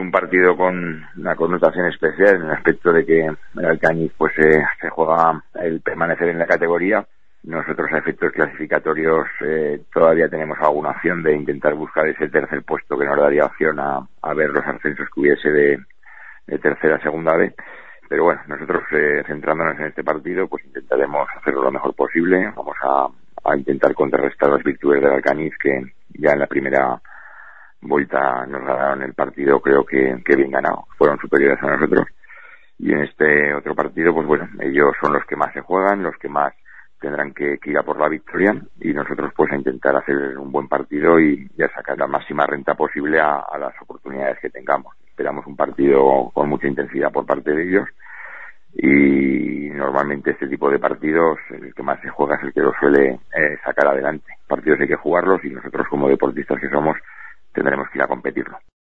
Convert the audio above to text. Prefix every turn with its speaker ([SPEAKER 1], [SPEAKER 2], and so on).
[SPEAKER 1] un partido con una connotación especial en el aspecto de que el Alcañiz pues se juega el permanecer en la categoría. Nosotros a efectos clasificatorios todavía tenemos alguna opción de intentar buscar ese tercer puesto que nos daría opción a ver los ascensos que hubiese de tercera a segunda B. Pero bueno, nosotros centrándonos en este partido pues intentaremos hacerlo lo mejor posible. Vamos a intentar contrarrestar las virtudes del Alcañiz, que ya en la primera vuelta nos ganaron el partido, creo que bien ganado, fueron superiores a nosotros. Y en este otro partido pues bueno, ellos son los que más se juegan, los que más tendrán que ir a por la victoria, y nosotros pues a intentar hacer un buen partido y a sacar la máxima renta posible a las oportunidades que tengamos. Esperamos un partido con mucha intensidad por parte de ellos, y normalmente este tipo de partidos el que más se juega es el que lo suele sacar adelante. Partidos hay que jugarlos y nosotros como deportistas que somos tendremos que ir a competirlo.